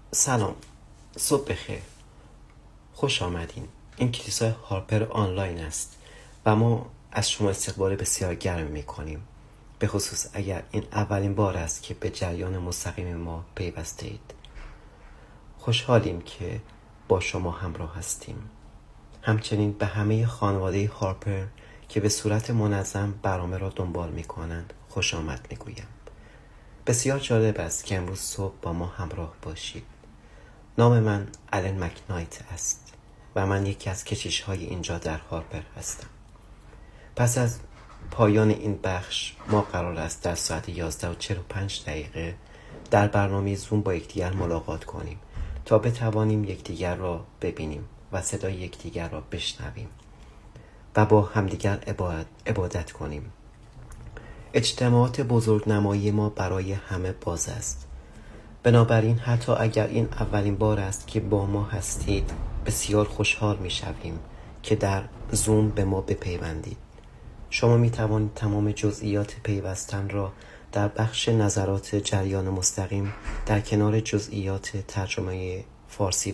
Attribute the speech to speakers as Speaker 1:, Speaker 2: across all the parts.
Speaker 1: سلام، صبح بخیر. خوش آمدین. این کلیسای هارپر آنلاین است و ما از شما استقبال بسیار گرم می کنیم، به خصوص اگر این اولین بار است که به جریان مستقیم ما پیوسته اید. خوشحالیم که با شما همراه هستیم. همچنین به همه خانواده هارپر که به صورت منظم برنامه را دنبال می کنند خوش آمد می گویم. بسیار جالب است که امروز صبح با ما همراه باشید. نام من آلن مکنایت است و من یکی از کشیش‌های اینجا در هارپر هستم. پس از پایان این بخش ما قرار است در ساعت 11:45 در برنامه زوم با یکدیگر ملاقات کنیم تا بتوانیم یکدیگر را ببینیم و صدای یکدیگر را بشنویم و با همدیگر عبادت کنیم. اجتماعات بزرگنمایی ما برای همه باز است. بنابراین حتی اگر این اولین بار است که با ما هستید بسیار خوشحال می شویم که در زوم به ما بپیوندید. شما می توانید تمام جزئیات پیوستن را در بخش نظرات جریان مستقیم در کنار جزئیات ترجمه فارسی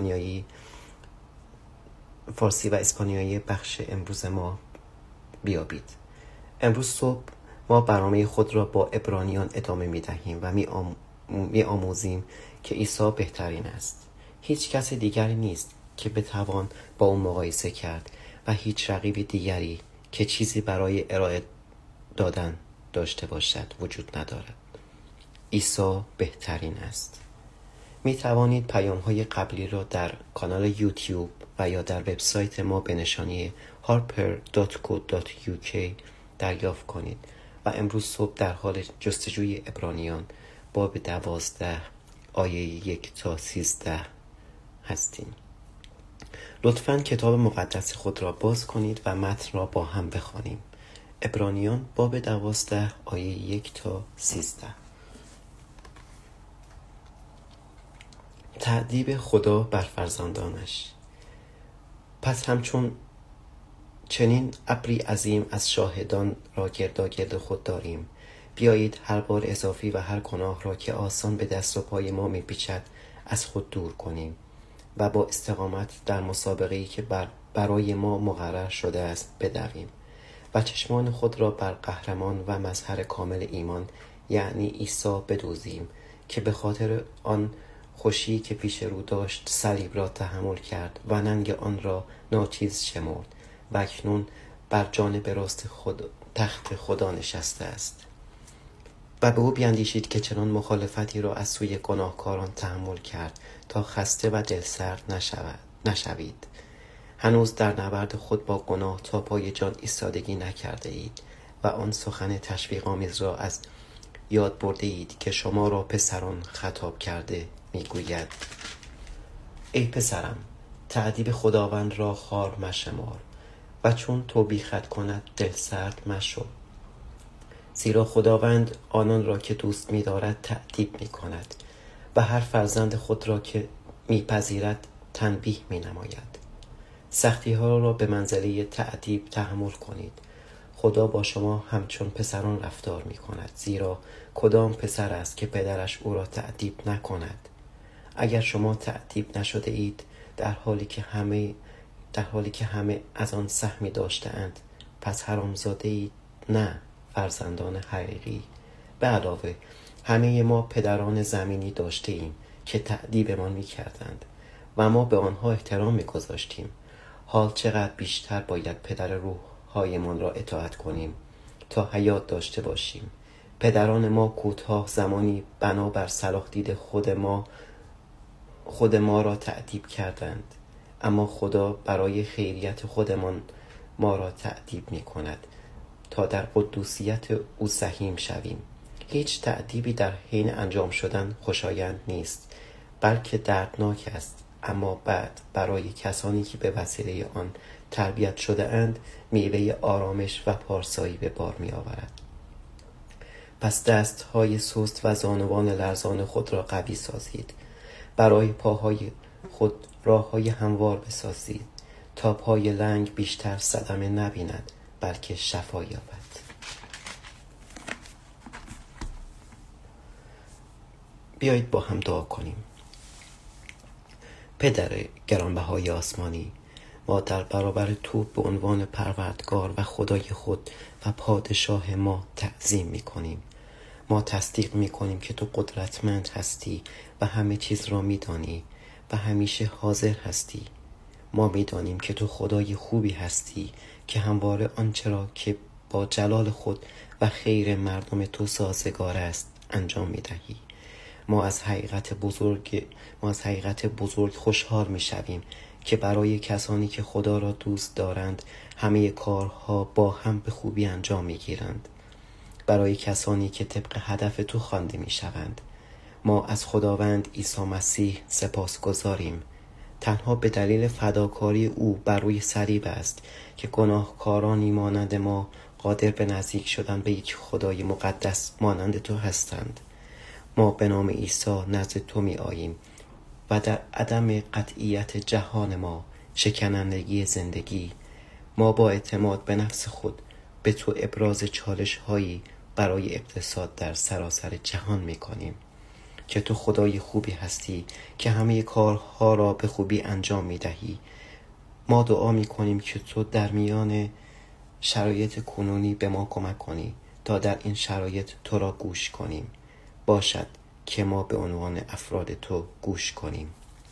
Speaker 1: و اسپانیایی بخش امروز ما بیابید. امروز صبح ما برنامه خود را با عبرانیان ادامه می دهیم و می آموزیم که عیسی بهترین است. هیچ کس دیگری نیست که بتوان با اون مقایسه کرد و هیچ رقیب دیگری که چیزی برای ارائه دادن داشته باشد وجود ندارد. عیسی بهترین است. می توانید پیام‌های قبلی را در کانال یوتیوب و یا در وبسایت ما به نشانی harper.co.uk دریافت کنید و امروز صبح در حال جستجوی عبرانیان باب 12 آیه 1 تا 13 هستیم. لطفاً کتاب مقدس خود را باز کنید و متن را با هم بخوانیم. عبرانیان باب 12 آیه 1 تا 13. تأدیب خدا بر فرزندانش. پس همچون چنین ابری عظیم از شاهدان را گرداگرد خود داریم. بیایید هر بار اضافی و هر گناه را که آسان به دست و پای ما میپیچد از خود دور کنیم و با استقامت در مسابقه‌ای که برای ما مقرر شده است بدویم و چشمان خود را بر قهرمان و مظهر کامل ایمان یعنی عیسی بدوزیم که به خاطر آن خوشی که پیش رو داشت صلیب را تحمل کرد و ننگ آن را ناچیز شمرد و اکنون بر جانب راست تخت خدا نشسته است. و به او بیندیشید که چنان مخالفتی را از سوی گناهکاران تحمل کرد تا خسته و دلسرد نشوید. هنوز در نبرد خود با گناه تا پای جان ایستادگی نکرده اید و آن سخن تشویق آمیز را از یاد برده اید که شما را پسران خطاب کرده میگوید: ای پسرم، تأدیب خداوند را خوار مشمار و چون توبیخت کند دلسرد مشو، زیرا خداوند آنان را که دوست می‌دارد تأدیب می‌کند و هر فرزند خود را که می‌پذیرد تنبیه می‌نماید. سختی‌ها را به منزله تأدیب تحمل کنید. خدا با شما همچون پسران رفتار می‌کند، زیرا کدام پسر است که پدرش او را تأدیب نکند؟ اگر شما تأدیب نشده اید در حالی که همه از آن سهمی داشته‌اند، پس حرامزاده اید نه فرزندان حقیقی. به علاوه همه ما پدران زمینی داشته ایم که تأدیبمان می‌کردند و ما به آنها احترام می‌گذاشتیم. حال چقدر بیشتر باید پدر روح‌هایمان را اطاعت کنیم تا حیات داشته باشیم. پدران ما کوتاه زمانی بنابر صلاح دید خود ما را تأدیب کردند، اما خدا برای خیریت خودمان ما را تأدیب می‌کند تا در قدوسیت او سهیم شویم. هیچ تأدیبی در حین انجام شدن خوشایند نیست، بلکه دردناک است، اما بعد برای کسانی که به وسیله آن تربیت شده اند میوه آرامش و پارسایی به بار می آورد. پس دستهای سست و زانوان لرزان خود را قوی سازید. برای پاهای خود راههای هموار بسازید تا پای لنگ بیشتر صدمه نبیند بلکه شفا یابد. بیایید با هم دعا کنیم. پدر گرانبهای آسمانی، ما در برابر تو به عنوان پروردگار و خدای خود و پادشاه ما تعظیم می‌کنیم. ما تصدیق می‌کنیم که تو قدرتمند هستی و همه چیز را می‌دانی و همیشه حاضر هستی. ما می‌دانیم که تو خدای خوبی هستی که همواره آنچه را که با جلال خود و خیر مردم تو سازگار است انجام می‌دهی. ما از حقیقت بزرگ خوشحال می‌شویم که برای کسانی که خدا را دوست دارند همه کارها با هم به خوبی انجام می‌گیرند. برای کسانی که طبق هدف تو خوانده می‌شوند. ما از خداوند عیسی مسیح سپاسگزاریم. تنها به دلیل فداکاری او بر روی صلیب است که گناهکارانی مانند ما قادر به نزدیک شدن به یک خدای مقدس مانند تو هستند. ما به نام عیسی نزد تو می آییم و در عدم قطعیت جهان ما، شکنندگی زندگی، ما با اعتماد به نفس خود به تو ابراز چالش هایی برای اقتصاد در سراسر جهان می کنیم که تو خدای خوبی هستی که همه کارها را به خوبی انجام می دهی. ما دعا می کنیم که تو در میان شرایط کنونی به ما کمک کنی تا در این شرایط تو را گوش کنیم. باشد که ما به عنوان افراد تو گوش کنیم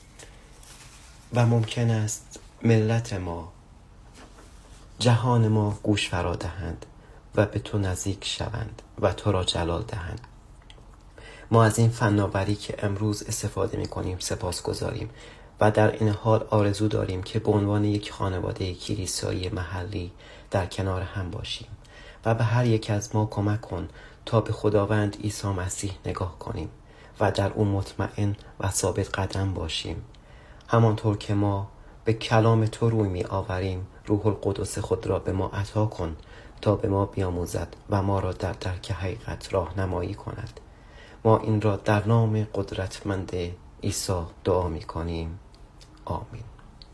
Speaker 1: و ممکن است ملت ما، جهان ما گوش فرا دهند و به تو نزدیک شوند و تو را جلال دهند. ما از این فناوری که امروز استفاده می کنیم سپاسگزاریم و در این حال آرزو داریم که به عنوان یک خانواده کلیسایی محلی در کنار هم باشیم و به هر یک از ما کمک کن تا به خداوند عیسی مسیح نگاه کنیم و در او مطمئن و ثابت قدم باشیم. همانطور که ما به کلام تو روی می آوریم، روح القدس خود را به ما عطا کن تا به ما بیاموزد و ما را در درک حقیقت راهنمایی کند. ما این را در نام قدرتمند عیسی دعا می کنیم. آمین.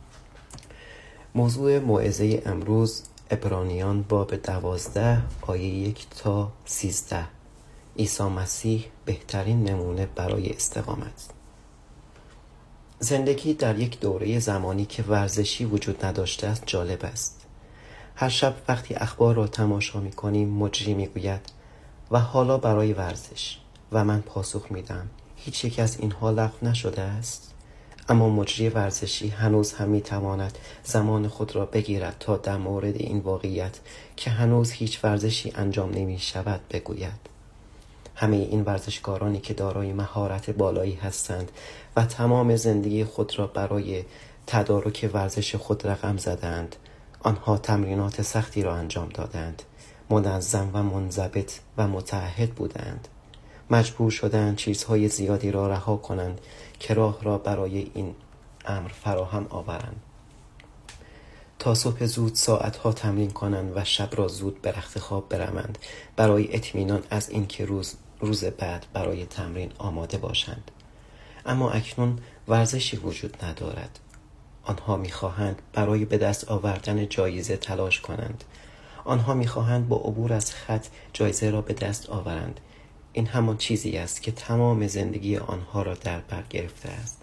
Speaker 1: موضوع موعظه امروز عبرانیان باب 12 آیه 1 تا 13. عیسی مسیح بهترین نمونه برای استقامت. زندگی در یک دوره زمانی که ورزشی وجود نداشته است جالب است. هر شب وقتی اخبار را تماشا می کنیم مجری می گوید و حالا برای ورزش و من پاسخ می دم هیچ یک از اینها لغو نشده است. اما مجری ورزشی هنوز هم می تواند زمان خود را بگیرد تا در مورد این واقعیت که هنوز هیچ ورزشی انجام نمی شود بگوید. همه این ورزشکارانی که دارای مهارت بالایی هستند و تمام زندگی خود را برای تدارک ورزش خود رقم زدند، آنها تمرینات سختی را انجام دادند، منظم و منضبط و متعهد بودند. مجبور شدند چیزهای زیادی را رها کنند که راه را برای این امر فراهم آورند. تا صبح زود ساعتها تمرین کنند و شب را زود به رخت خواب بروند برای اطمینان از اینکه روز بعد برای تمرین آماده باشند. اما اکنون ورزشی وجود ندارد. آنها می‌خواهند برای به دست آوردن جایزه تلاش کنند. آنها می‌خواهند با عبور از خط جایزه را به دست آورند. این همان چیزی است که تمام زندگی آنها را در بر گرفته است.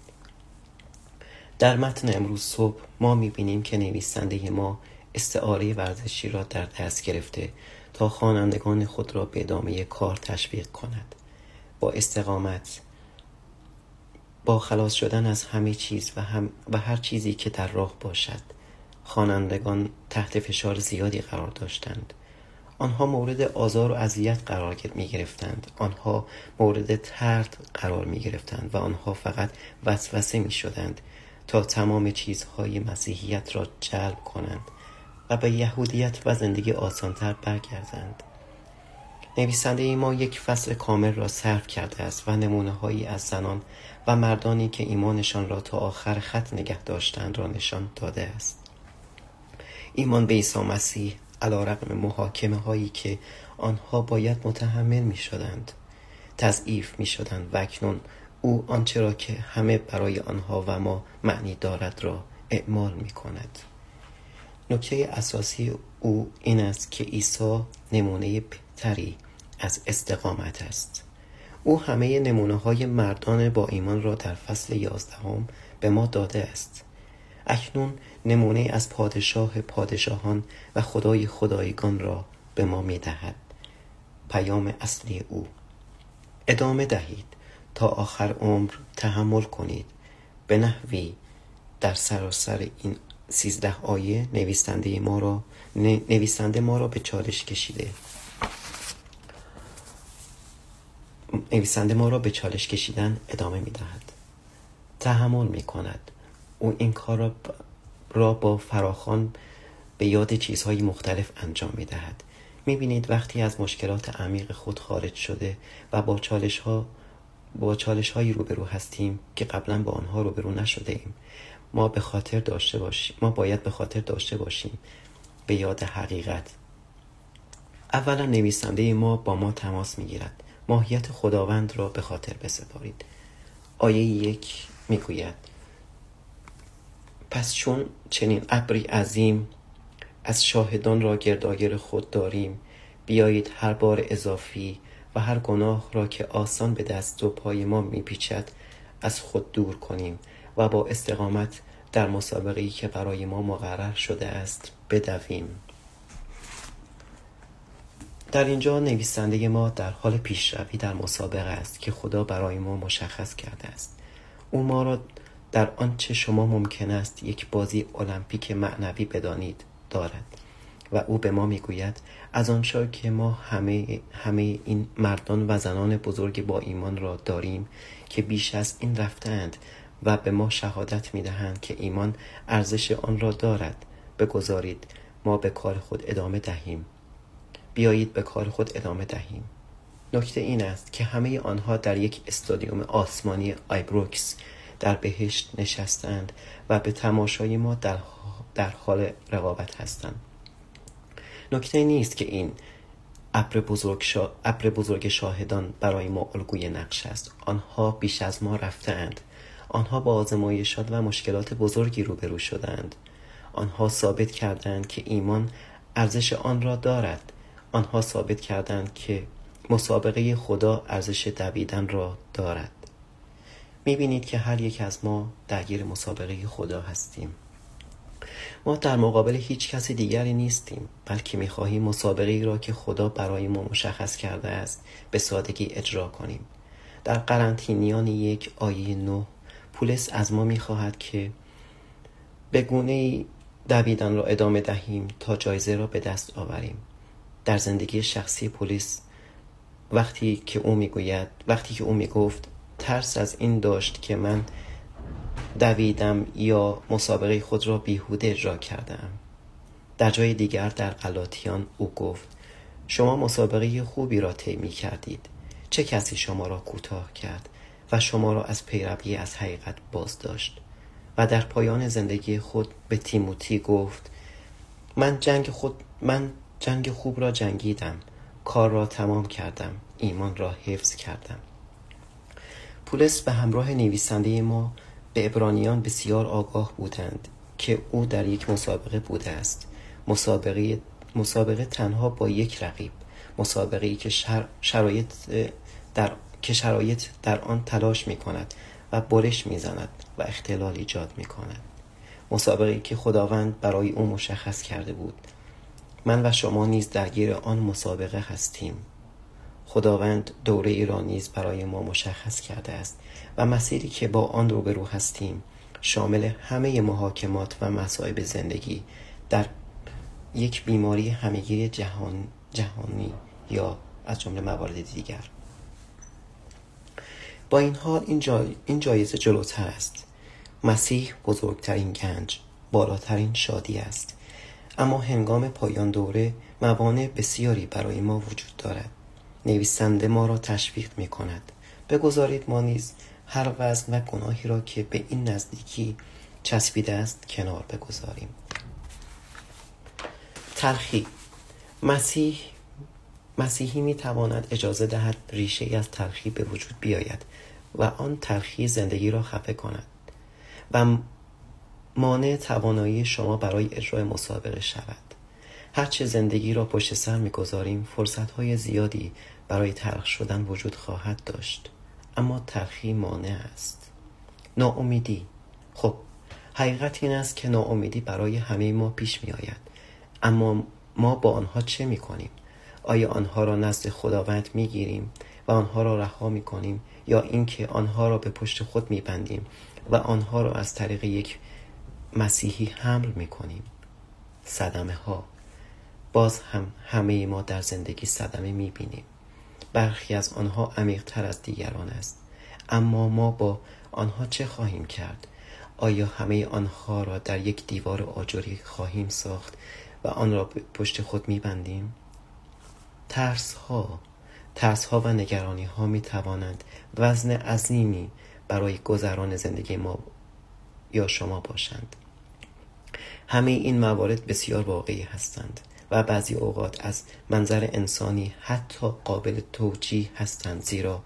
Speaker 1: در متن امروز صبح ما می‌بینیم که نویسنده ما استعاره ورزشی را در دست گرفته تا خوانندگان خود را به ادامه کار تشویق کند. با استقامت، با خلاص شدن از همه چیز و هر چیزی که در راه باشد. خوانندگان تحت فشار زیادی قرار داشتند. آنها مورد آزار و اذیت قرار می گرفتند. آنها مورد طرد قرار می گرفتند و آنها فقط وسوسه می شدند تا تمام چیزهای مسیحیت را جلب کنند و به یهودیت و زندگی آسانتر برگردند. نویسنده ما یک فصل کامل را صرف کرده است و نمونه هایی از زنان و مردانی که ایمانشان را تا آخر خط نگه داشتند را نشان داده است. ایمان به عیسی مسیح علیرغم محاکمه هایی که آنها باید متحمل می شدند، تضعیف می شدند و اکنون او آنچه را که همه برای آنها و ما معنی دارد را اعمال می کند. نکته اساسی او این است که عیسی نمونه بهتری از استقامت است. او همه نمونه های مردان با ایمان را در فصل 11 به ما داده است. اکنون نمونه از پادشاه پادشاهان و خدای خدایگان را به ما می دهد. پیام اصلی او: ادامه دهید تا آخر عمر تحمل کنید. به نحوی در سراسر این 13 آیه نویسنده ما را به چالش کشیدن ادامه می دهد. تحمل می کند. او این کار را با فراخوان به یاد چیزهای مختلف انجام می دهد. می بینید وقتی از مشکلات عمیق خود خارج شده و با چالش هایی روبرو هستیم که قبلا با آنها روبرو نشده ایم، ما باید به خاطر داشته باشیم به یاد حقیقت. اولا نویسنده ما با ما تماس می گیرد. ماهیت خداوند را به خاطر بسپارید. آیه 1 می گوید: پس چون چنین ابری عظیم از شاهدان را گرداگیر خود داریم، بیایید هر بار اضافی و هر گناه را که آسان به دست و پای ما میپیچد از خود دور کنیم و با استقامت در مسابقه‌ای که برای ما مقرر شده است بدویم. در اینجا نویسنده ما در حال پیشروی در مسابقه است که خدا برای ما مشخص کرده است. او ما را در آنچه شما ممکن است یک بازی المپیک معنوی بدانید دارد و او به ما میگوید از آنجا که ما همه این مردان و زنان بزرگ با ایمان را داریم که بیش از این رفتند و به ما شهادت میدهند که ایمان ارزش آن را دارد، بگذارید ما به کار خود ادامه دهیم. بیایید به کار خود ادامه دهیم. نکته این است که همه آنها در یک استادیوم آسمانی آیبروکس در بهشت نشستند و به تماشای ما در حال رقابت هستند. نکته نیست که این ابر بزرگ شاهدان برای ما الگوی نقش است. آنها بیش از ما رفتند. آنها با آزمایشات و مشکلات بزرگی روبرو شدند. آنها ثابت کردند که ایمان ارزش آن را دارد. آنها ثابت کردند که مسابقه خدا ارزش دویدن را دارد. می‌بینید که هر یک از ما درگیر مسابقه خدا هستیم. ما در مقابل هیچ کسی دیگری نیستیم، بلکه می‌خواهیم مسابقه‌ای را که خدا برای ما مشخص کرده است به سادگی اجرا کنیم. در قرنتینیان 1 آیه 9 پولس از ما می‌خواهد که به گونه‌ای دویدن را ادامه دهیم تا جایزه را به دست آوریم. در زندگی شخصی پولس وقتی که او میگفت ترس از این داشت که من دویدم یا مسابقه خود را بیهوده اجرا کردم. در جای دیگر در غلاطیان او گفت شما مسابقه خوبی را طی کردید. چه کسی شما را کوتاه کرد و شما را از پیروی از حقیقت باز داشت؟ و در پایان زندگی خود به تیموتی گفت من جنگ خوب را جنگیدم، کار را تمام کردم، ایمان را حفظ کردم. پولس به همراه نویسنده ما به عبرانیان بسیار آگاه بودند که او در یک مسابقه بوده است. مسابقه تنها با یک رقیب، مسابقه‌ای که شرایط در آن تلاش می کند و برش می زند و اختلال ایجاد می کند. مسابقه‌ای که خداوند برای او مشخص کرده بود. من و شما نیز درگیر آن مسابقه هستیم. خداوند دوره ای را نیز برای ما مشخص کرده است و مسیری که با آن روبرو هستیم شامل همه محاکمات و مصائب زندگی در یک بیماری همه‌گیر جهانی یا از جمله موارد دیگر. با این حال این جایزه جلوتر است. مسیح بزرگترین گنج، بالاترین شادی است. اما هنگام پایان دوره موانع بسیاری برای ما وجود دارد. نویسنده ما را تشویق می کند بگذارید ما نیز هر وزن و گناهی را که به این نزدیکی چسبیده است کنار بگذاریم. تلخی. مسیحی می تواند اجازه دهد ریشه از تلخی به وجود بیاید و آن تلخی زندگی را خفه کند و مانع توانایی شما برای اجرای مسابقه شود. هرچه زندگی را پشت سر می‌گذاریم فرصت‌های زیادی برای تلخ شدن وجود خواهد داشت، اما تلخی مانع است. ناامیدی. خب حقیقت این است که ناامیدی برای همه ما پیش می آید، اما ما با آنها چه می کنیم؟ آیا آنها را نزد خداوند می گیریم و آنها را رها می کنیم، یا اینکه آنها را به پشت خود می بندیم و آنها را از طریق یک مسیحی حمل می کنیم؟ صدمه ها. باز هم همه ما در زندگی صدمه می بینیم. برخی از آنها عمیق‌تر از دیگران است، اما ما با آنها چه خواهیم کرد؟ آیا همه آنها را در یک دیوار آجری خواهیم ساخت و آن را به پشت خود می بندیم؟ ترس ها و نگرانی ها می توانند وزن عظیمی برای گذران زندگی ما یا شما باشند. همه این موارد بسیار واقعی هستند و بعضی اوقات از منظر انسانی حتی قابل توجیه هستند، زیرا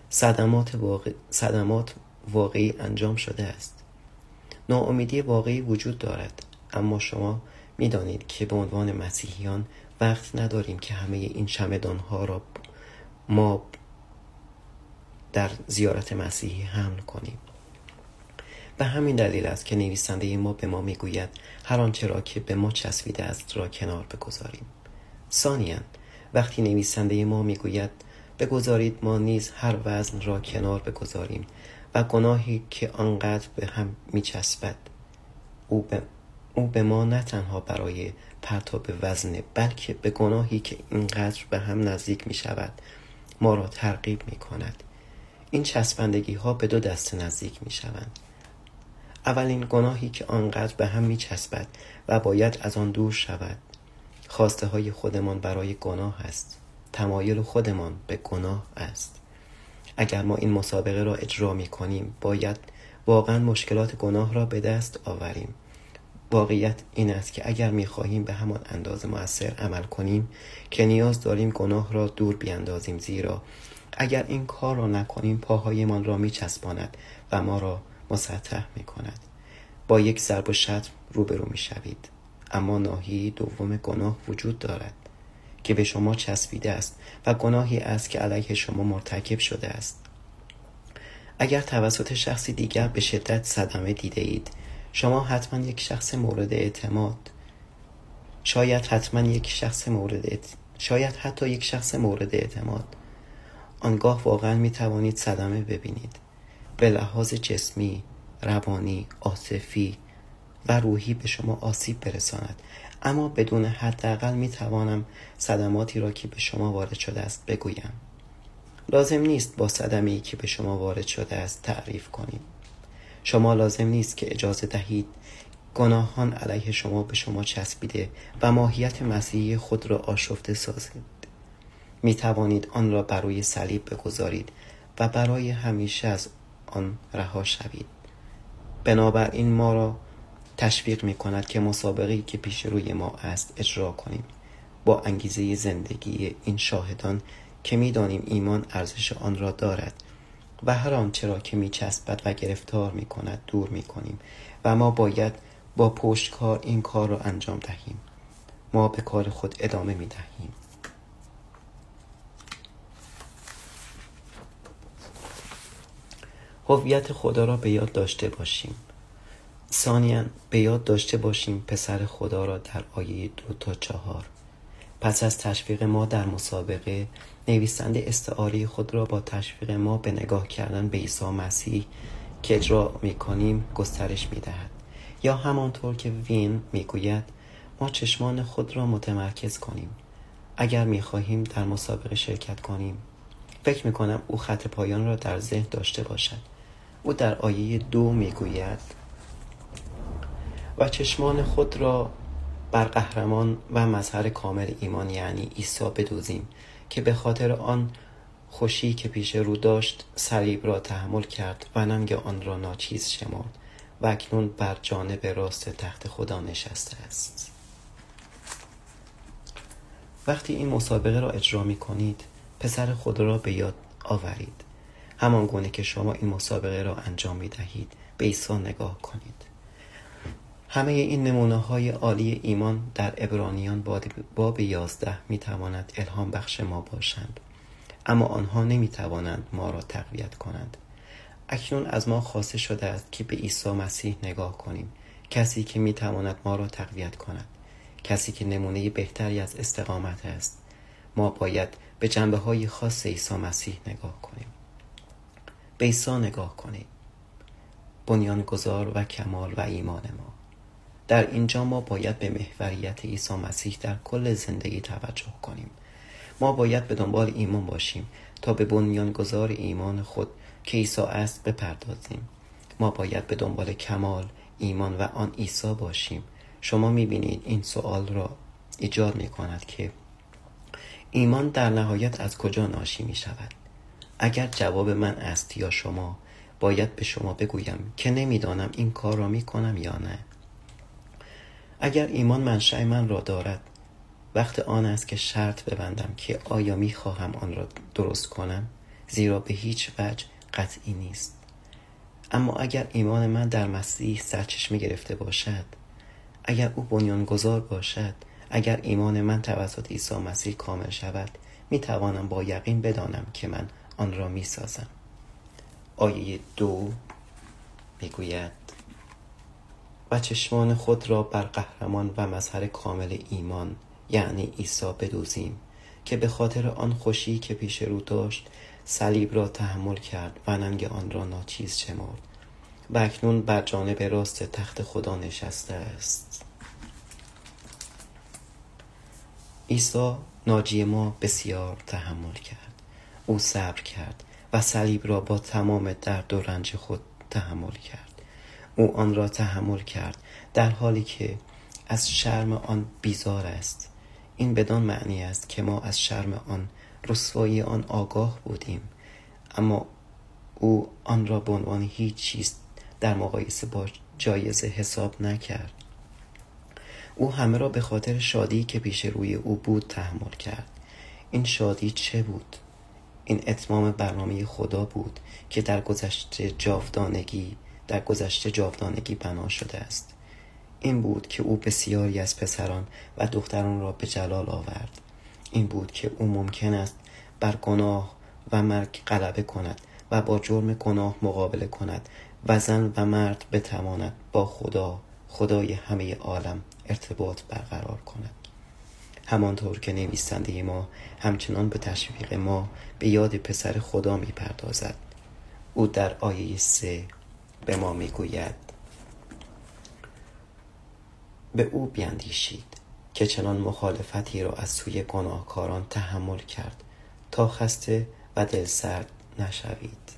Speaker 1: صدمات واقعی انجام شده است. ناامیدی واقعی وجود دارد، اما شما می دانید که به عنوان مسیحیان وقت نداریم که همه این چمدان‌ها را ما در زیارت مسیحی حمل کنیم. به همین دلیل است که نویسنده ما به ما میگوید هر آنچه را که به ما چسبیده است را کنار بگذاریم. ثانیاً وقتی نویسنده ما میگوید بگذارید ما نیز هر وزن را کنار بگذاریم و گناهی که آنقدر به هم میچسبد، او به ما نه تنها برای پرتاب وزن، بلکه به گناهی که اینقدر به هم نزدیک می شود ما را ترغیب می کند. این چسبندگی ها به دو دسته نزدیک می شوند. اولین گناهی که آنقدر به هم می چسبد و باید از آن دور شود، خواسته های خودمان برای گناه است. تمایل خودمان به گناه است. اگر ما این مسابقه را اجرا می کنیم، باید واقعا مشکلات گناه را به دست آوریم. واقعیت این است که اگر می خواهیم به همان اندازه مؤثر عمل کنیم که نیاز داریم گناه را دور بیاندازیم، زیرا اگر این کار را نکنیم پاهایمان را می چسباند و ما را مسطح می کند. با یک ضرب و شتم روبرو می شوید. اما ناحیه دوم گناه وجود دارد که به شما چسبیده است و گناهی است که علیه شما مرتکب شده است. اگر توسط شخصی دیگر به شدت صدمه دیده اید، شما حتما یک شخص مورد اعتماد، شاید حتی یک شخص مورد اعتماد، آنگاه واقعا می توانید صدمه ببینید. به لحاظ جسمی، روانی، عاطفی و روحی به شما آسیب برساند. اما بدون حداقل می توانم صدماتی را که به شما وارد شده است بگویم. لازم نیست با صدمه‌ای که به شما وارد شده است تعریف کنید. شما لازم نیست که اجازه دهید گناهان علیه شما به شما چسبیده و ماهیت مسیحی خود را آشفته سازید. می توانید آن را بر روی صلیب بگذارید و برای همیشه از آن رها شوید. بنابراین ما را تشویق می کند که مسابقه‌ای که پیش روی ما است اجرا کنیم، با انگیزه زندگی این شاهدان که می دانیم ایمان ارزش آن را دارد و هر آنچه را که می چسبد و گرفتار می کند دور می کنیم و ما باید با پشتکار این کار را انجام دهیم. ما به کار خود ادامه می دهیم. هویت خدا را به یاد داشته باشیم. ثانیاً به یاد داشته باشیم پسر خدا را در آیه 2 تا 4. پس از تشویق ما در مسابقه، نویسنده استعاره خود را با تشویق ما به نگاه کردن به عیسی مسیح که اجرا می‌کنیم گسترش می‌دهد. یا همانطور که وین می‌گوید ما چشمان خود را متمرکز کنیم. اگر می‌خواهیم در مسابقه شرکت کنیم، فکر می‌کنم او خط پایان را در ذهن داشته باشد. او در آیه 2 می‌گوید و چشمان خود را بر قهرمان و مظهر کامل ایمان یعنی عیسی بدوزیم که به خاطر آن خوشی که پیش رو داشت صلیب را تحمل کرد و ننگ آن را ناچیز شمرد و اکنون بر جانب راست تخت خدا نشسته است. وقتی این مسابقه را اجرا می کنید، پسر خدا را به یاد آورید. همان گونه که شما این مسابقه را انجام می دهید به عیسی نگاه کنید. همه این نمونه‌های عالی ایمان در عبرانیان باب 11 می‌تواند الهام بخش ما باشند، اما آنها نمی‌توانند ما را تقویت کنند. اکنون از ما خواسته شده است که به عیسی مسیح نگاه کنیم، کسی که میتواند ما را تقویت کند، کسی که نمونه بهتری از استقامت است. ما باید به جنبه‌های خاص عیسی مسیح نگاه کنیم. به عیسی نگاه کنید، بنیانگذار و کمال و ایمان ما. در اینجا ما باید به محوریت عیسی مسیح در کل زندگی توجه کنیم. ما باید به دنبال ایمان باشیم تا به بنیانگذار ایمان خود که عیسی است بپردازیم. ما باید به دنبال کمال ایمان و آن عیسی باشیم. شما می‌بینید این سوال را ایجاد می‌کند که ایمان در نهایت از کجا ناشی می‌شود؟ اگر جواب من است یا شما، باید به شما بگویم که نمی‌دانم این کار را می‌کنم یا نه. اگر ایمان منشأ من را دارد، وقت آن است که شرط ببندم که آیا می‌خواهم آن را درست کنم، زیرا به هیچ وجه قطعی نیست. اما اگر ایمان من در مسیح سرچشمه گرفته باشد، اگر او بنیانگذار باشد، اگر ایمان من توسط عیسی مسیح کامل شود، می‌توانم با یقین بدانم که من آن را می‌سازم. آیه 2 میگوید و چشمان خود را بر قهرمان و مظهر کامل ایمان یعنی عیسی بدوزیم که به خاطر آن خوشی که پیش رو داشت صلیب را تحمل کرد و ننگ آن را ناچیز شمرد و اکنون بر جانب راست تخت خدا نشسته است. عیسی ناجی ما بسیار تحمل کرد. او صبر کرد و صلیب را با تمام درد و رنج خود تحمل کرد. او آن را تحمل کرد در حالی که از شرم آن بیزار است. این بدان معنی است که ما از شرم آن، رسوایی آن آگاه بودیم، اما او آن را به عنوان هیچ چیز در مقایسه با جایزه حساب نکرد. او همه را به خاطر شادی که پیش روی او بود تحمل کرد. این شادی چه بود؟ این اتمام برنامه خدا بود که در گذشته جاودانگی بنا شده است. این بود که او بسیاری از پسران و دختران را به جلال آورد. این بود که او ممکن است بر گناه و مرگ غلبه کند و با جرم گناه مقابله کند و زن و مرد بتواند با خدای همه عالم ارتباط برقرار کند. همانطور که نویسنده ما همچنان به تشویق ما به یاد پسر خدا می‌پردازد. او در آیه 3 به ما می‌گوید به او بیندیشید که چنان مخالفتی را از سوی گناهکاران تحمل کرد تا خسته و دلسرد نشوید.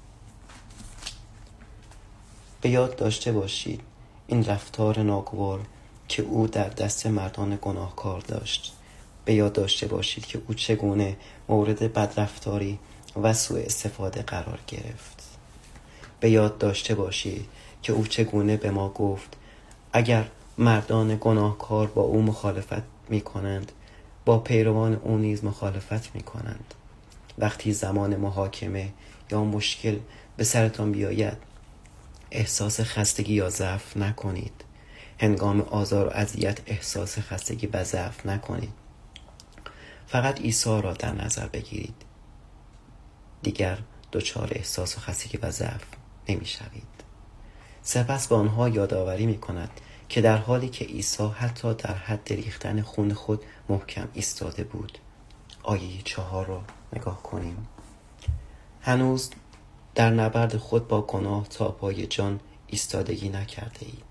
Speaker 1: به یاد داشته باشید این رفتار ناگوار که او در دست مردان گناهکار داشت. به یاد داشته باشید که او چگونه مورد بدرفتاری و سوء استفاده قرار گرفت. به یاد داشته باشید که او چگونه به ما گفت اگر مردان گناهکار با او مخالفت می کنند، با پیروان او نیز مخالفت می کنند. وقتی زمان محاکمه یا مشکل به سرتان بیاید، احساس خستگی یا ضعف نکنید. هنگام آزار و اذیت احساس خستگی و ضعف نکنید. فقط عیسی را در نظر بگیرید. دیگر دچار احساس خستگی و ضعف نمی شوید. سپس به آنها یادآوری می کند که در حالی که عیسی حتی در حد ریختن خون خود محکم ایستاده بود. آیه 4 را نگاه کنیم. هنوز در نبرد خود با گناه تا پای جان ایستادگی نکرده اید.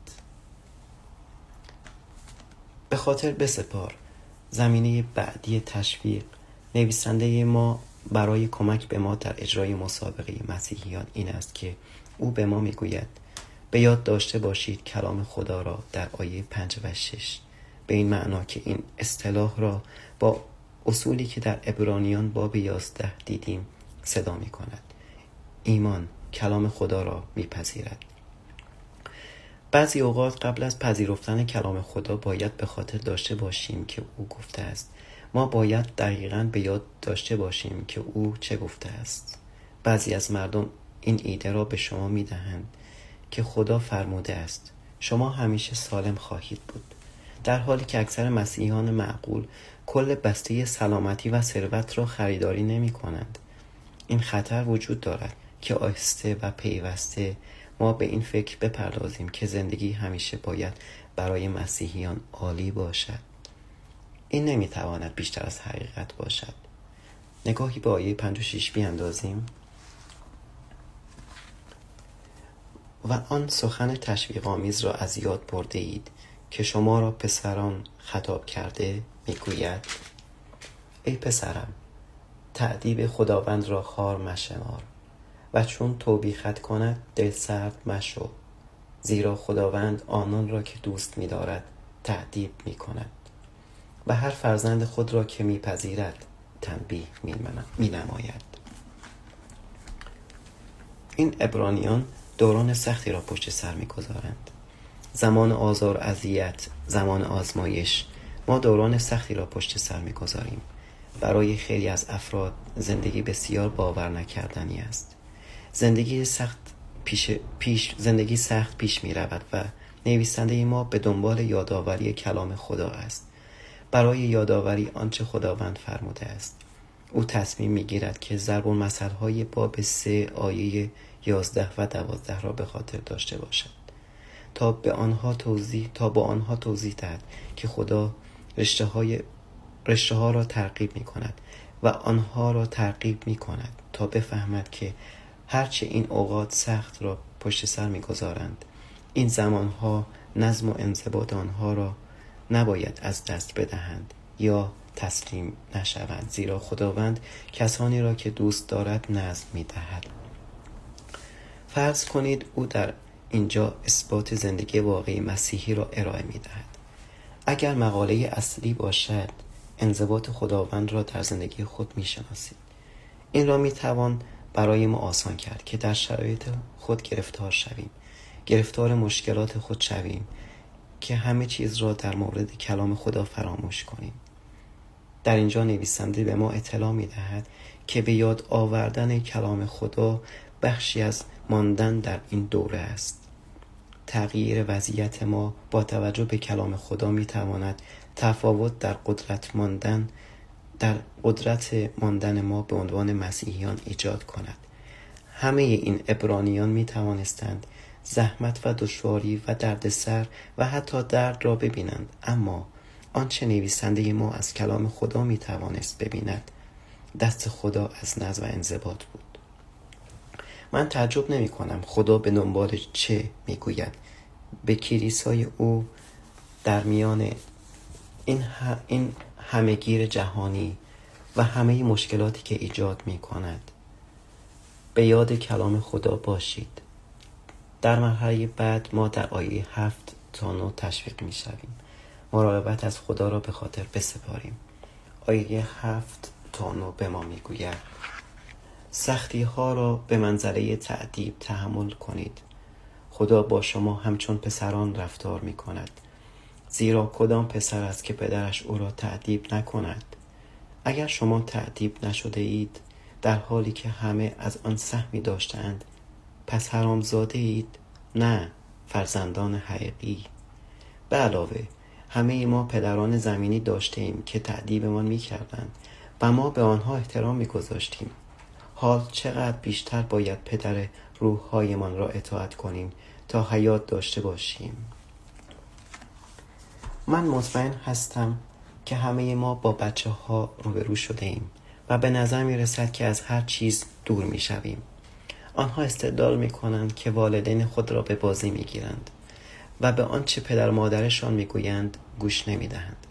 Speaker 1: به خاطر بسپار زمینه بعدی تشویق نویسنده ما برای کمک به ما در اجرای مسابقه مسیحیان این است که او به ما میگوید به یاد داشته باشید کلام خدا را در آیه 5 و 6 به این معنا که این اصطلاح را با اصولی که در عبرانیان باب 11 دیدیم صدا می کند. ایمان کلام خدا را میپذیرد. بعضی اوقات قبل از پذیرفتن کلام خدا باید به خاطر داشته باشیم که او گفته است. ما باید دقیقاً به یاد داشته باشیم که او چه گفته است. بعضی از مردم این ایده را به شما میدهند که خدا فرموده است شما همیشه سالم خواهید بود، در حالی که اکثر مسیحیان معقول کل بسته سلامتی و ثروت را خریداری نمی کنند. این خطر وجود دارد که آهسته و پیوسته ما به این فکر بپردازیم که زندگی همیشه باید برای مسیحیان عالی باشد. این نمیتواند بیشتر از حقیقت باشد. نگاهی به آیه 5 و 6 بیاندازیم. و آن سخن تشویق آمیز را از یاد برده اید که شما را پسران خطاب کرده، میگوید ای پسرم، تأدیب خداوند را خوار مشمار و چون توبیخت کند دل سرد مشو، زیرا خداوند آنان را که دوست می‌دارد تأدیب می‌کند و هر فرزند خود را که می‌پذیرد تنبیه می‌نماید. این عبرانیان دوران سختی را پشت سر می‌گذارند. زمان آزار، اذیت، زمان آزمایش. ما دوران سختی را پشت سر می‌گذاریم. برای خیلی از افراد زندگی بسیار باور نکردنی است. زندگی سخت پیش می رود و نویسنده ما به دنبال یادآوری کلام خدا است. برای یادآوری آنچه خداوند فرموده است. او تصمیم می گیرد که ضرب المثل‌های باب 3 آیه 11 و 12 را به خاطر داشته باشد تا به آنها توضیح دهد که خدا رشته ها را ترغیب می کند و آنها را ترغیب می کند تا بفهمد که هرچه این اوقات سخت را پشت سر می گذارند، این زمانها نظم و انضباط آنها را نباید از دست بدهند یا تسلیم نشوند، زیرا خداوند کسانی را که دوست دارد نظم می دهد. فرض کنید او در اینجا اثبات زندگی واقعی مسیحی را ارائه می دهد. اگر مقاله اصلی باشد، انضباط خداوند را در زندگی خود می شناسید. این را می توان برای ما آسان کرد که در شرایط خود گرفتار مشکلات خود شویم که همه چیز را در مورد کلام خدا فراموش کنیم. در اینجا نویسنده به ما اطلاع می دهد که به یاد آوردن کلام خدا بخشی از ماندن در این دوره است. تغییر وضعیت ما با توجه به کلام خدا می تواند تفاوت در قدرت ماندن ما به عنوان مسیحیان ایجاد کند. همه این عبرانیان می توانستند زحمت و دشواری و دردسر و حتی درد را ببینند، اما آنچه نویسنده ما از کلام خدا می توانست ببیند دست خدا از نظم و انضباط بود. من تعجب نمی کنم خدا به دنبال چه می گوید به کلیسای او در میان این همهگیر جهانی و همه مشکلاتی که ایجاد می کند. به یاد کلام خدا باشید. در مرحله بعد ما در آیه 7 تا 9 تشویق می شویم. مراقبت از خدا را به خاطر بسپاریم. آیه 7 تا 9 به ما می گوید سختی ها را به منزله تأدیب تحمل کنید. خدا با شما همچون پسران رفتار می کند. زیرا کدام پسر است که پدرش او را تأدیب نکند؟ اگر شما تأدیب نشده اید در حالی که همه از آن سهمی داشتند، پس حرامزاده اید؟ نه، فرزندان حقیقی. به علاوه همه ما پدران زمینی داشته ایم که تأدیبمان می کردند و ما به آنها احترام می گذاشتیم. حال چقدر بیشتر باید پدر روح‌هایمان را اطاعت کنیم تا حیات داشته باشیم. من مطمئن هستم که همه ما با بچه ها روبرو شده ایم و به نظر می رسد که از هر چیز دور می شویم. آنها استدلال می کنند که والدین خود را به بازی می گیرند و به آنچه پدر و مادرشان می گویند گوش نمی دهند.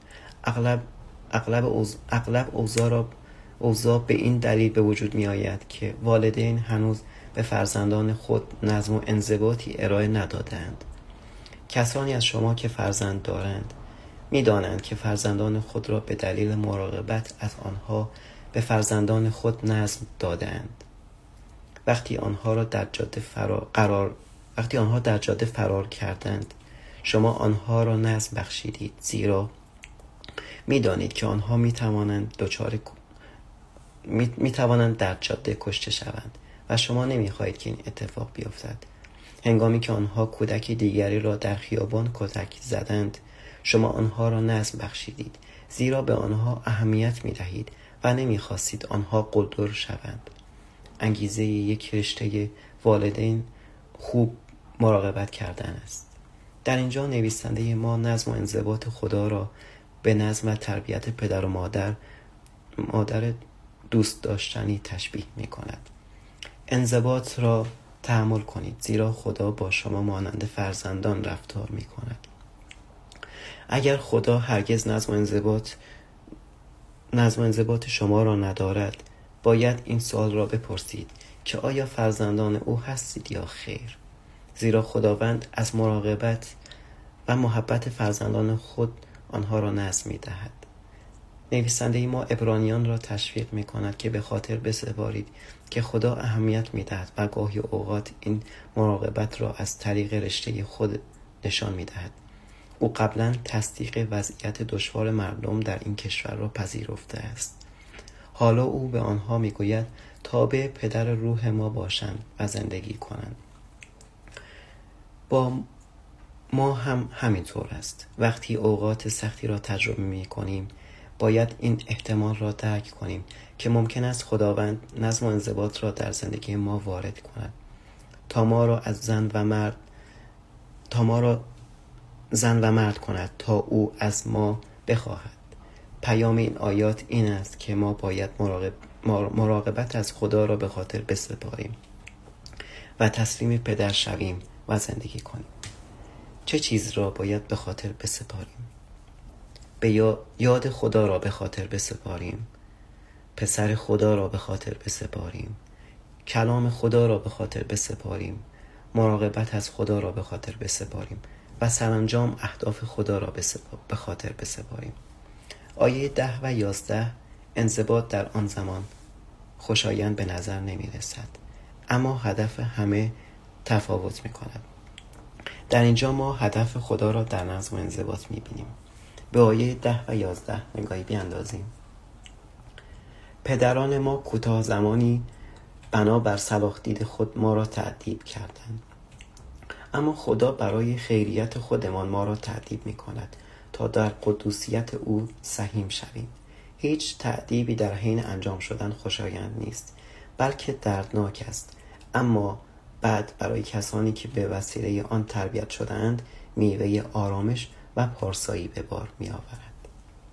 Speaker 1: اغلب اوضاع به این دلیل به وجود می آید که والدین هنوز به فرزندان خود نظم و انضباطی ارائه ندادند. کسانی از شما که فرزند دارند می دانند که فرزندان خود را به دلیل مراقبت از آنها به فرزندان خود نظم دادند. وقتی آنها در جاده فرار کردند، شما آنها را نظم بخشیدید، زیرا می دانید که آنها می توانند در جاده کشته شوند و شما نمی خواهید که این اتفاق بیفتد. هنگامی که آنها کودک دیگری را در خیابان کتک زدند، شما آنها را نظم بخشیدید، زیرا به آنها اهمیت می دهید و نمی خواستید آنها قلدر شوند. انگیزه یک رشته والدین خوب مراقبت کردن است. در اینجا نویسنده ما نظم و انضباط خدا را به نظم و تربیت پدر و مادر دوست داشتنی تشبیه می کند. انضباط را تحمل کنید، زیرا خدا با شما مانند فرزندان رفتار می کند. اگر خدا هرگز نظم و انضباط شما را ندارد، باید این سوال را بپرسید که آیا فرزندان او هستید یا خیر؟ زیرا خداوند از مراقبت و محبت فرزندان خود آنها را نظم می دهد. نویسنده ما عبرانیان را تشویق می کند که به خاطر بسپارید که خدا اهمیت می دهد و گاهی اوقات این مراقبت را از طریق رشته خود نشان می دهد. او قبلا تصدیق وضعیت دشوار مردم در این کشور را پذیرفته است. حالا او به آنها می گوید تابع پدر روح ما باشند و زندگی کنند. با ما هم همینطور است. وقتی اوقات سختی را تجربه می کنیم، باید این احتمال را درک کنیم که ممکن است خداوند نظم و انضباط را در زندگی ما وارد کند تا ما را زن و مرد کند، تا او از ما بخواهد. پیام این آیات این است که ما باید مراقبت از خدا را به خاطر بسپاریم و تسلیم پدر شویم و زندگی کنیم. چه چیز را باید به خاطر بسپاریم؟ به یاد خدا را به خاطر بسپاریم، پسر خدا را به خاطر بسپاریم، کلام خدا را به خاطر بسپاریم، مراقبت از خدا را به خاطر بسپاریم و سرانجام اهداف خدا را به خاطر بسپاریم. آیه 10 و 11 انضباط در آن زمان خوشایند به نظر نمی رسد، اما هدف همه تفاوت می کند. در اینجا ما هدف خدا را در نظم و انضباط می بینیم. به آیه 10 و 11 نگاهی بیاندازیم. پدران ما کوتاه زمانی بنابر صلاح دید خود ما را تأدیب کردند، اما خدا برای خیریت خودمان ما را تأدیب می کند تا در قدوسیت او سهیم شویم. هیچ تأدیبی در حین انجام شدن خوشایند نیست، بلکه دردناک است، اما بعد برای کسانی که به وسیله آن تربیت شده‌اند میوه آرامش و پارسایی به بار می آورد.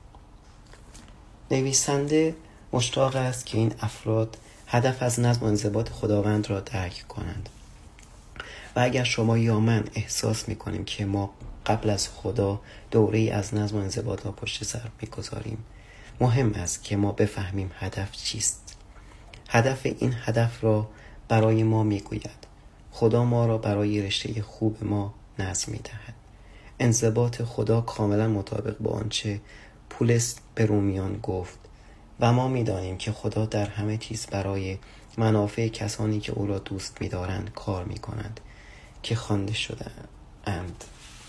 Speaker 1: نویسنده مشتاق است که این افراد هدف از نظم و انضباط خداوند را درک کنند و اگر شما یا من احساس می کنیم که ما قبل از خدا دوره‌ای از نظم و انضباط را پشت سر می گذاریم، مهم است که ما بفهمیم هدف چیست. هدف این هدف را برای ما می گوید. خدا ما را برای رشته خوب ما نظم می دهد. انضباط خدا کاملا مطابق با آنچه پولس به رومیان گفت و ما می دانیم که خدا در همه چیز برای منافع کسانی که او را دوست می دارند کار می کنند که خوانده شده اند.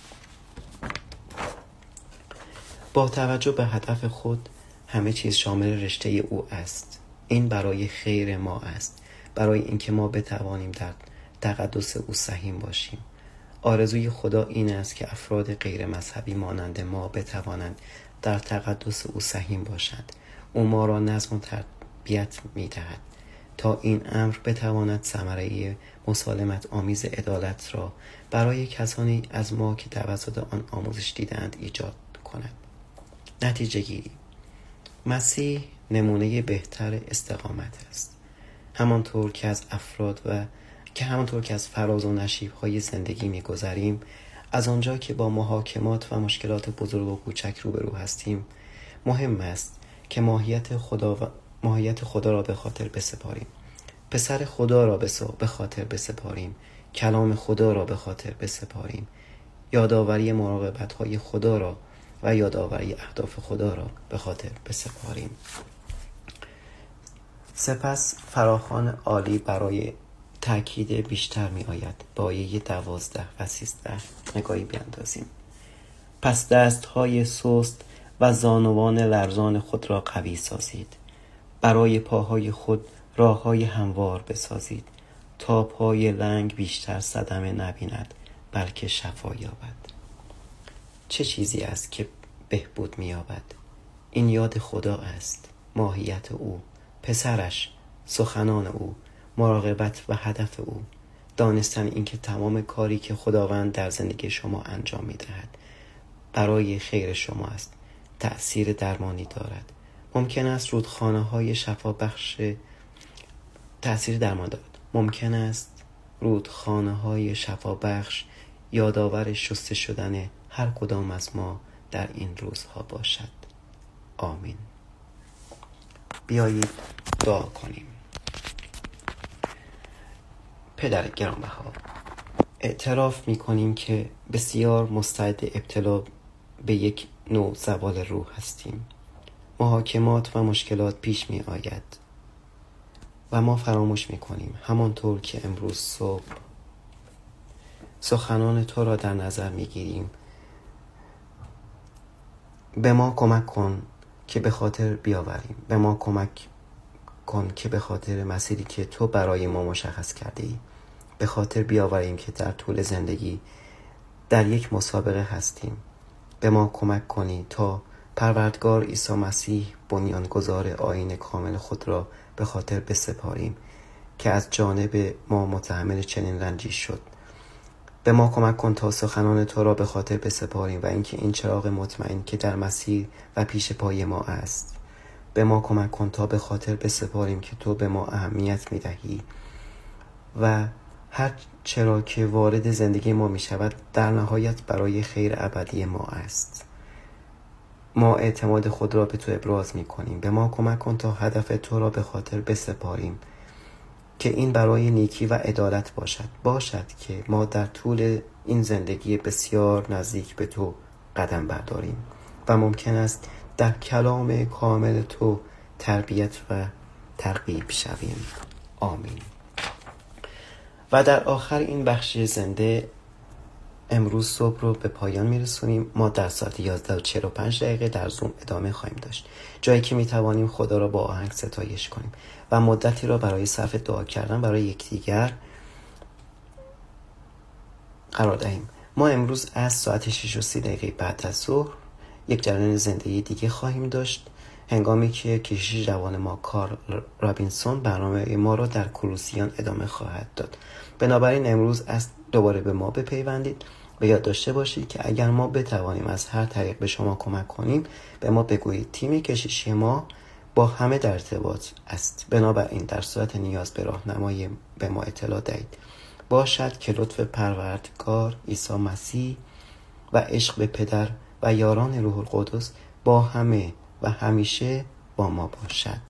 Speaker 1: با توجه به هدف خود همه چیز شامل رشته او است. این برای خیر ما است، برای اینکه ما بتوانیم در تقدس او سهیم باشیم. آرزوی خدا این است که افراد غیر مذهبی مانند ما بتوانند در تقدس او سهیم باشند. او ما را نظم و تربیت می دهد تا این امر بتواند ثمره مسالمت آمیز عدالت را برای کسانی از ما که توسط آن آموزش دیدند ایجاد کند. نتیجه گیری: مسیح نمونه بهتر استقامت است. همانطور که از فراز و نشیب‌های زندگی می‌گذریم، از آنجا که با محاکمات و مشکلات بزرگ و کوچک روبرو هستیم، مهم است که ماهیت خدا را به خاطر بسپاریم، پسر خدا را به خاطر بسپاریم، کلام خدا را به خاطر بسپاریم، یادآوری مراقبت‌های خدا را و یادآوری اهداف خدا را به خاطر بسپاریم. سپس فراخوان عالی برای تأکید بیشتر می آید. با آیه 12 و 13 نگاهی بیاندازیم. پس دستهای سست و زانوان لرزان خود را قوی سازید. برای پاهای خود راههای هموار بسازید تا پای لنگ بیشتر صدمه نبیند بلکه شفا یابد. چه چیزی است که بهبود می یابد؟ این یاد خدا است، ماهیت او، پسرش، سخنان او، مراقبت و هدف او. دانستن اینکه تمام کاری که خداوند در زندگی شما انجام می‌دهد برای خیر شما است، تأثیر درمانی دارد. ممکن است رودخانه‌های شفابخش یادآور شسته شدن هر کدام از ما در این روزها باشد. آمین. بیایید دعا کنیم. پدر گرانبها، اعتراف می‌کنیم که بسیار مستعد ابتلا به یک نوع زوال روح هستیم. محاکمات و مشکلات پیش می آید و ما فراموش می‌کنیم، همانطور که امروز صبح سخنان تو را در نظر می‌گیریم. به ما کمک کن که به خاطر بیاوریم. به ما کمک کن که به خاطر مسیری که تو برای ما مشخص کرده ای به خاطر بیاوریم که در طول زندگی در یک مسابقه هستیم. به ما کمک کنی تا پروردگار عیسی مسیح بنیانگذار آیین کامل خود را به خاطر بسپاریم که از جانب ما متحمل چنین رنجی شد. به ما کمک کن تا سخنان تو را به خاطر بسپاریم و اینکه این چراغ مطمئن که در مسیر و پیش پای ما است. به ما کمک کن تا به خاطر بسپاریم که تو به ما اهمیت می‌دهی و هر چرا که وارد زندگی ما می‌شود در نهایت برای خیر ابدی ما است. ما اعتماد خود را به تو ابراز می‌کنیم. به ما کمک کن تا هدف تو را به خاطر بسپاریم که این برای نیکی و عدالت باشد که ما در طول این زندگی بسیار نزدیک به تو قدم برداریم و ممکن است در کلام کامل تو تربیت و ترغیب شویم. آمین. و در آخر این بخش زنده امروز صبح رو به پایان میرسونیم. ما در ساعت 11:45 در زوم ادامه خواهیم داشت، جایی که میتوانیم خدا را با آهنگ ستایش کنیم و مدتی را برای صرف دعا کردن برای یکدیگر قرار دهیم. ما امروز از ساعت 6:30 بعد از ظهر یک جریان زنده دیگه خواهیم داشت، هنگامی که کشیش جوان ما کارل رابینسون برنامه ما را در کولوسیان ادامه خواهد داد. بنابراین امروز دوباره به ما بپیوندید و یاد داشته باشید که اگر ما بتوانیم از هر طریق به شما کمک کنیم به ما بگویید. تیم کشیشی ما با همه در ارتباط است. بنابراین در صورت نیاز به راهنمایی به ما اطلاع دهید. باشد که لطف پروردگار عیسی مسیح و عشق به پدر و یاران روح القدس با همه و همیشه با ما باشد.